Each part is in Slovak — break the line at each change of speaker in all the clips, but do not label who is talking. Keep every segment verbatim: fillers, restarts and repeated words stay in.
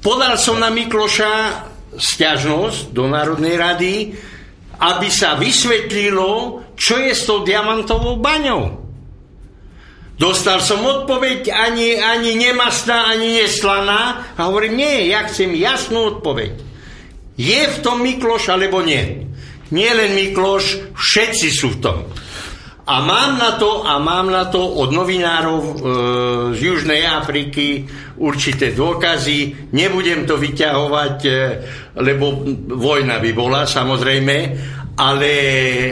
Podal som na Mikloša sťažnosť do Národnej rady, aby sa vysvetlilo, čo je s tou diamantovou baňou. Dostal som odpoveď, ani, ani nemastná, ani neslaná. A hovorím, nie, ja chcem jasnú odpoveď. Je v tom Mikloš, alebo nie? Nie len Mikloš, všetci sú v tom. A mám na to, a mám na to od novinárov e, z Južnej Afriky určité dôkazy. Nebudem to vyťahovať, e, lebo vojna by bola, samozrejme, ale e,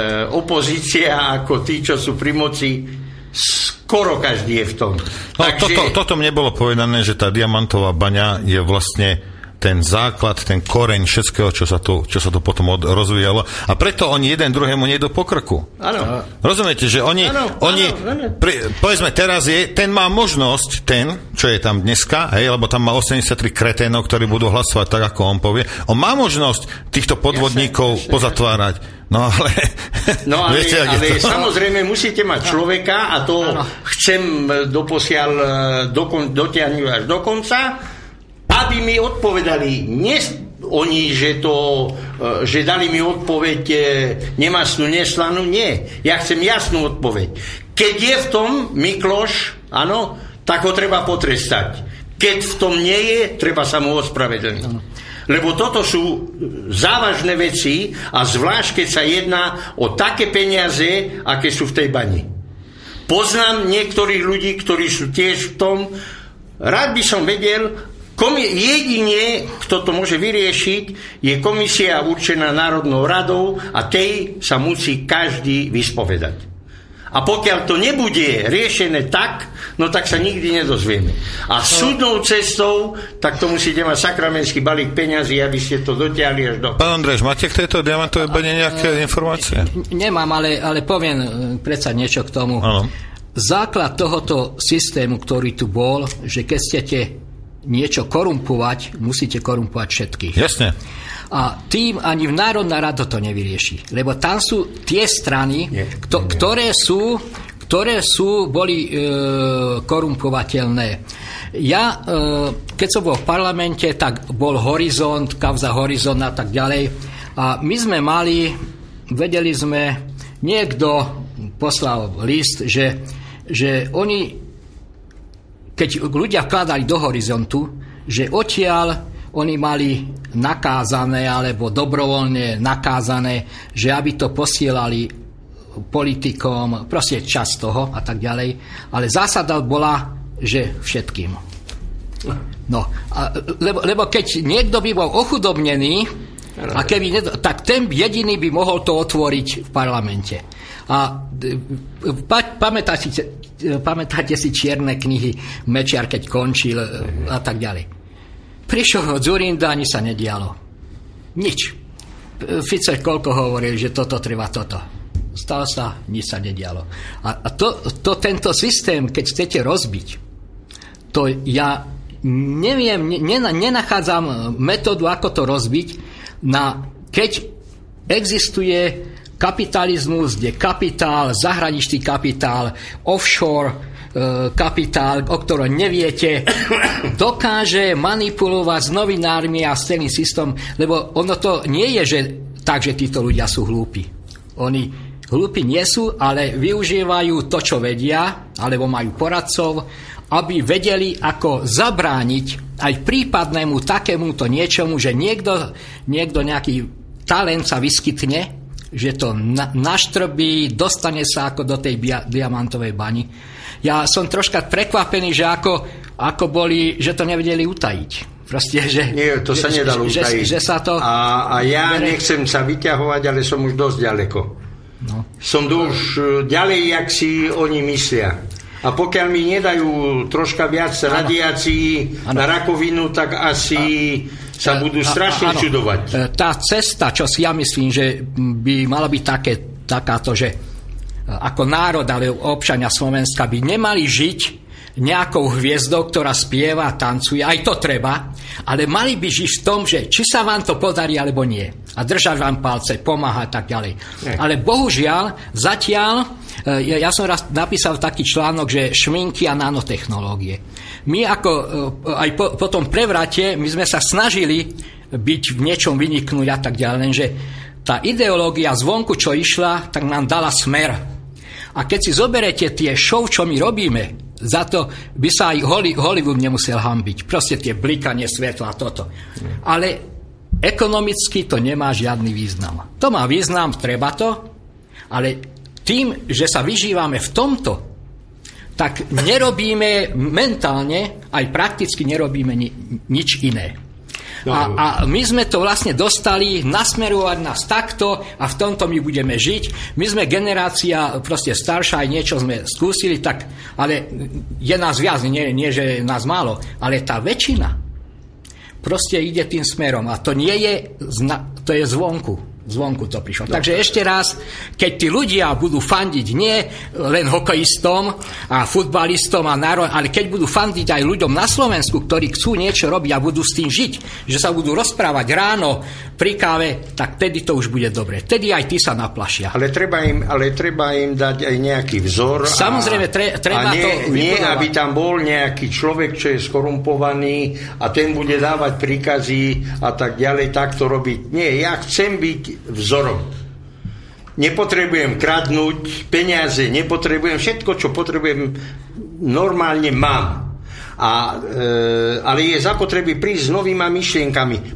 opozícia, ako tí, čo sú pri moci, skoro každý je v tom.
No,
Takže...
toto, toto mne bolo povedané, že tá diamantová baňa je vlastne ten základ, ten koreň všetkého, čo sa tu, čo sa tu potom od, rozvíjalo. A preto oni jeden druhému nejdu po krku.
Áno.
Rozumiete, že oni,
ano,
oni
ano, ano.
Pri, povedzme teraz je, ten má možnosť, ten, čo je tam dneska, hej, lebo tam má osemdesiattri kreténov, ktorí budú hlasovať tak, ako on povie. On má možnosť týchto podvodníkov jasne, jasne, pozatvárať. No ale...
No ale,
viete,
ale samozrejme musíte mať človeka, a to ano. Chcem doposiaľ dokon, dotiahnuť až do konca, aby mi odpovedali, nie oni, že, to, že dali mi odpoveď nemastnú, neslanú, nie. Ja chcem jasnú odpoveď. Keď je v tom Mikloš, áno, tak ho treba potrestať. Keď v tom nie je, treba sa mu ospravedlniť. Lebo toto sú závažné veci, a zvlášť, keď sa jedná o také peniaze, aké sú v tej bani. Poznám niektorých ľudí, ktorí sú tiež v tom. Rád by som vedel, Komi- jedine, kto to môže vyriešiť, je komisia určená Národnou radou, a tej sa musí každý vyspovedať. A pokiaľ to nebude riešené tak, no tak sa nikdy nedozvieme. A súdnou cestou, tak to musíte mať sakramenský balík peňazí, aby ste to dotiahli až do...
Pán Ondrej, máte k tejto diamantovej bane nejaké informácie?
Nemám, ale, ale poviem predsa niečo k tomu.
Áno.
Základ tohoto systému, ktorý tu bol, že keď chcete niečo korumpovať, musíte korumpovať všetkých.
Jasne.
A tým ani v Národná rada to nevyrieši. Lebo tam sú tie strany, nie, kto, nie. ktoré sú, ktoré sú, boli e, korumpovateľné. Ja, e, keď som bol v parlamente, tak bol Horizont, kauza Horizont a tak ďalej. A my sme mali, vedeli sme, niekto poslal list, že, že oni, keď ľudia vkladali do Horizontu, že odtiaľ oni mali nakázané alebo dobrovoľne nakázané, že aby to posielali politikom, proste časť toho a tak ďalej. Ale zásada bola, že všetkým. No, a, lebo, lebo keď niekto by bol ochudobnený, a keby nedo, tak ten jediný by mohol to otvoriť v parlamente. A pa, pamätáte, pamätáte si čierne knihy Mečiar, keď končil a tak ďalej. Prišiel od Dzurinda, ani sa nedialo. Nič. Fico koľko hovoril, že toto treba toto. Stalo sa, nič sa nedialo. A, a to, to tento systém, keď chcete rozbiť, to ja neviem, nenachádzam metódu, ako to rozbiť, na, keď existuje kapitalizmus, kde kapitál, zahraničný kapitál, offshore e, kapitál, o ktorom neviete, dokáže manipulovať s novinármi a s celým systémom, lebo ono to nie je, že tak, že títo ľudia sú hlúpi. Oni hlúpi nie sú, ale využívajú to, čo vedia, alebo majú poradcov, aby vedeli, ako zabrániť aj prípadnému takémuto niečomu, že niekto, niekto nejaký talent sa vyskytne, že to na, naštrbí, dostane sa ako do tej bia, diamantovej bani. Ja som troška prekvapený, že ako, ako boli, že to nevedeli utajiť. Proste, že,
Nie, to sa
že,
nedalo
že,
utajiť.
Že, že sa to,
a, a ja bere... nechcem sa vyťahovať, ale som už dosť ďaleko. No. Som už ďalej, jak si oni myslia. A pokiaľ mi nedajú troška viac ano. radiácií ano. na rakovinu, tak asi a, sa budú strašne a, a, čudovať.
Tá cesta, čo si ja myslím, že by mala byť také, takáto, že ako národ, ale občania Slovenska by nemali žiť nejakou hviezdou, ktorá spieva, tancuje, aj to treba, ale mali by žiť v tom, že či sa vám to podarí, alebo nie. A držať vám palce, pomáhať, tak ďalej. Nie. Ale bohužiaľ, zatiaľ, ja, ja som raz napísal taký článok, že šminky a nanotechnológie. my ako aj po, po tom prevrate, my sme sa snažili byť v niečom vyniknúť a tak ďalej, lenže tá ideológia zvonku, čo išla, tak nám dala smer. A keď si zoberete tie show, čo my robíme, za to by sa aj Hollywood nemusel hanbiť. Proste tie blikanie svetla a toto. Ale ekonomicky to nemá žiadny význam. To má význam, treba to, ale tým, že sa vyžívame v tomto, tak nerobíme mentálne, aj prakticky nerobíme ni- nič iné. A, a my sme to vlastne dostali nasmerovať nás takto a v tomto my budeme žiť. My sme generácia proste staršia, aj niečo sme skúsili, tak, ale je nás viac, nie, nie že je nás málo, ale tá väčšina proste ide tým smerom a to nie je, to je zvonku. Zvonku to prišlo. No. Takže ešte raz, keď tí ľudia budú fandiť nie len hokejistom a futbalistom a národ, ale keď budú fandiť aj ľuďom na Slovensku, ktorí chcú niečo robiť a budú s tým žiť, že sa budú rozprávať ráno pri káve, tak tedy to už bude dobre. Tedy aj tí sa naplašia.
Ale treba im, ale treba im dať aj nejaký vzor.
Samozrejme, tre, treba
a nie,
to
nie, aby tam bol nejaký človek, čo je skorumpovaný a ten bude dávať príkazy a tak ďalej, tak to robiť. Nie, ja chcem byť vzorom. Nepotrebujem kradnúť peniaze, nepotrebujem všetko, čo potrebujem, normálne mám. A, e, ale je zapotreby prísť s novými myšlienkami.